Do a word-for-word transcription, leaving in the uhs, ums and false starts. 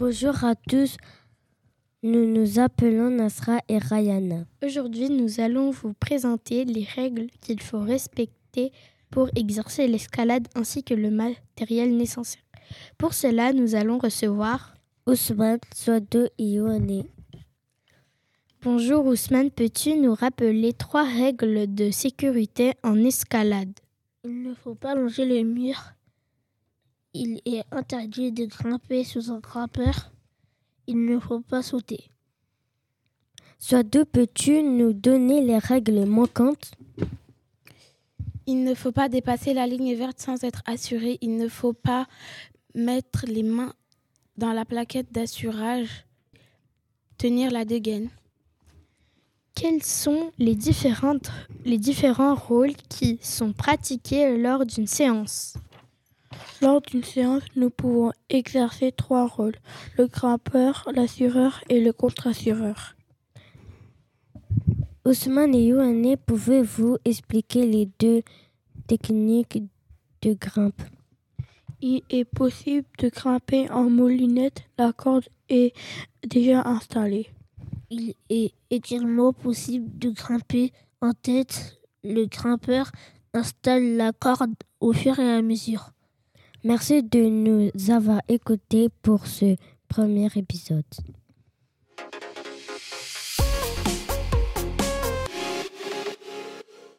Bonjour à tous, nous nous appelons Nasra et Rayana. Aujourd'hui, nous allons vous présenter les règles qu'il faut respecter pour exercer l'escalade ainsi que le matériel nécessaire. Pour cela, nous allons recevoir Ousmane, Swado et Yohane. Bonjour Ousmane, peux-tu nous rappeler trois règles de sécurité en escalade? Il ne faut pas longer les murs. Il est interdit de grimper sous un grimpeur. Il ne faut pas sauter. Swado, peux-tu nous donner les règles manquantes? Il ne faut pas dépasser la ligne verte sans être assuré. Il ne faut pas mettre les mains dans la plaquette d'assurage. Tenir la dégaine. Quels sont les, différentes, les différents rôles qui sont pratiqués lors d'une séance? Lors d'une séance, nous pouvons exercer trois rôles, le grimpeur, l'assureur et le contre-assureur. Ousmane et Yohane, pouvez-vous expliquer les deux techniques de grimpe? Il est possible de grimper en moulinette, la corde est déjà installée. Il est également possible de grimper en tête. Le grimpeur installe la corde au fur et à mesure. Merci de nous avoir écoutés pour ce premier épisode.